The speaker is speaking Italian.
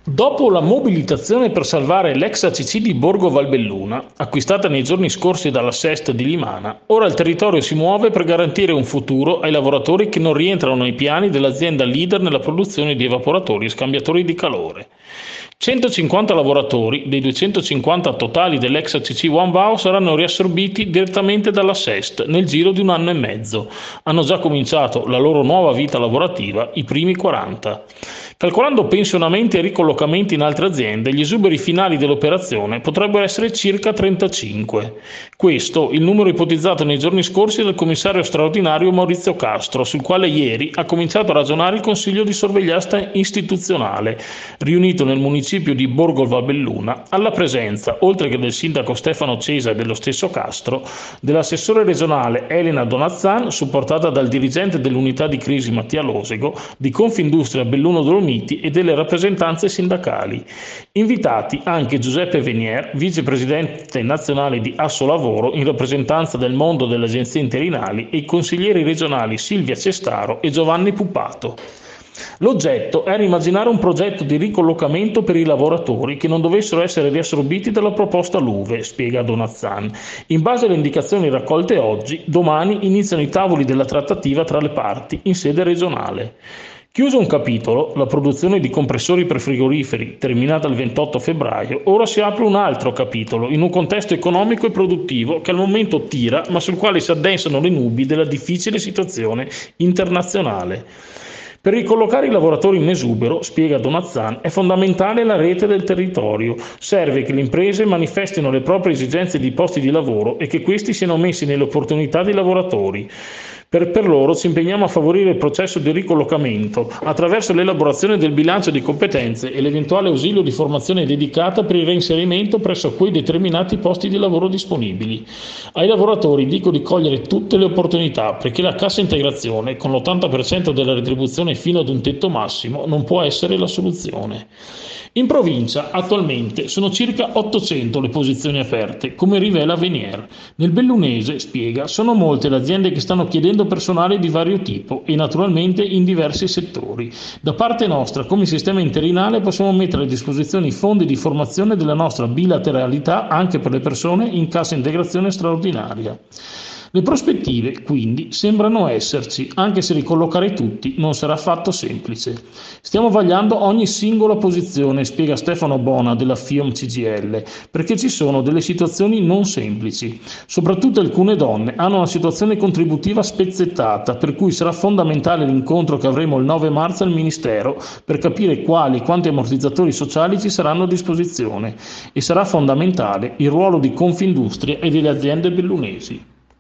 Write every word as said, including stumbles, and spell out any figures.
Dopo la mobilitazione per salvare l'ex A C C di Borgo Valbelluna, acquistata nei giorni scorsi dalla SEST di Limana, ora il territorio si muove per garantire un futuro ai lavoratori che non rientrano nei piani dell'azienda leader nella produzione di evaporatori e scambiatori di calore. centocinquanta lavoratori, dei duecentocinquanta totali dell'ex A C C Wanbao, saranno riassorbiti direttamente dalla SEST nel giro di un anno e mezzo. Hanno già cominciato la loro nuova vita lavorativa i primi quaranta. Calcolando pensionamenti e ricollocamenti in altre aziende, gli esuberi finali dell'operazione potrebbero essere circa trentacinque. Questo il numero ipotizzato nei giorni scorsi dal commissario straordinario Maurizio Castro, sul quale ieri ha cominciato a ragionare il Consiglio di sorveglianza istituzionale, riunito nel municipio di Borgo Valbelluna, alla presenza, oltre che del sindaco Stefano Cesa e dello stesso Castro, dell'assessore regionale Elena Donazzan, supportata dal dirigente dell'unità di crisi Mattia Losego, di Confindustria Belluno Dolomiti e delle rappresentanze sindacali. Invitati anche Giuseppe Venier, vicepresidente nazionale di Assolavoro in rappresentanza del mondo delle agenzie interinali, e i consiglieri regionali Silvia Cestaro e Giovanni Pupato. L'oggetto era immaginare un progetto di ricollocamento per i lavoratori che non dovessero essere riassorbiti dalla proposta Luve, spiega Donazzan. In base alle indicazioni raccolte oggi, domani iniziano i tavoli della trattativa tra le parti in sede regionale. Chiuso un capitolo, la produzione di compressori per frigoriferi, terminata il ventotto febbraio, ora si apre un altro capitolo, in un contesto economico e produttivo che al momento tira, ma sul quale si addensano le nubi della difficile situazione internazionale. Per ricollocare i lavoratori in esubero, spiega Donazzan, è fondamentale la rete del territorio. Serve che le imprese manifestino le proprie esigenze di posti di lavoro e che questi siano messi nelle opportunità dei lavoratori. Per, per loro ci impegniamo a favorire il processo di ricollocamento attraverso l'elaborazione del bilancio di competenze e l'eventuale ausilio di formazione dedicata per il reinserimento presso quei determinati posti di lavoro disponibili. Ai lavoratori dico di cogliere tutte le opportunità, perché la cassa integrazione, con l'ottanta per cento della retribuzione fino ad un tetto massimo, non può essere la soluzione. In provincia attualmente sono circa ottocento le posizioni aperte, come rivela Venier. Nel bellunese, spiega, sono molte le aziende che stanno chiedendo personale di vario tipo e naturalmente in diversi settori. Da parte nostra, come sistema interinale, possiamo mettere a disposizione i fondi di formazione della nostra bilateralità anche per le persone in cassa integrazione straordinaria. Le prospettive, quindi, sembrano esserci, anche se ricollocare tutti non sarà affatto semplice. Stiamo vagliando ogni singola posizione, spiega Stefano Bona della FIOM C G I L, perché ci sono delle situazioni non semplici. Soprattutto alcune donne hanno una situazione contributiva spezzettata, per cui sarà fondamentale l'incontro che avremo il nove marzo al Ministero per capire quali e quanti ammortizzatori sociali ci saranno a disposizione, e sarà fondamentale il ruolo di Confindustria e delle aziende bellunesi.